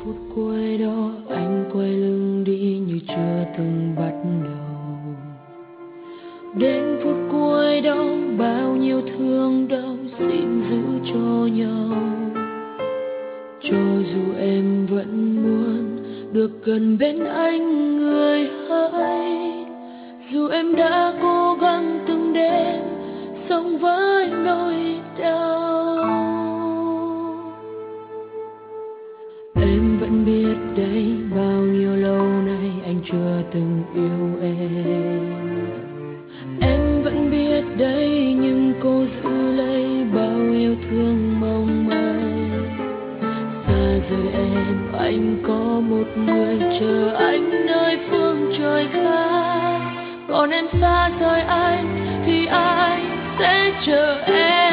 phút cuối đó anh quay lưng đi như chưa từng bắt đầu. Đến phút cuối đó bao nhiêu thương đau xin giữ cho nhau. Cho dù em vẫn muốn được gần bên anh người hỡi, dù em đã cố gắng từng đêm sống với nỗi đau. Em vẫn biết đấy, bao nhiêu lâu nay anh chưa từng yêu em. Em vẫn biết đấy, nhưng cô giữ lấy bao yêu thương mong manh. Xa rời em, anh có một người chờ anh nơi phương trời khác. Còn em xa rời anh thì ai sẽ chờ em?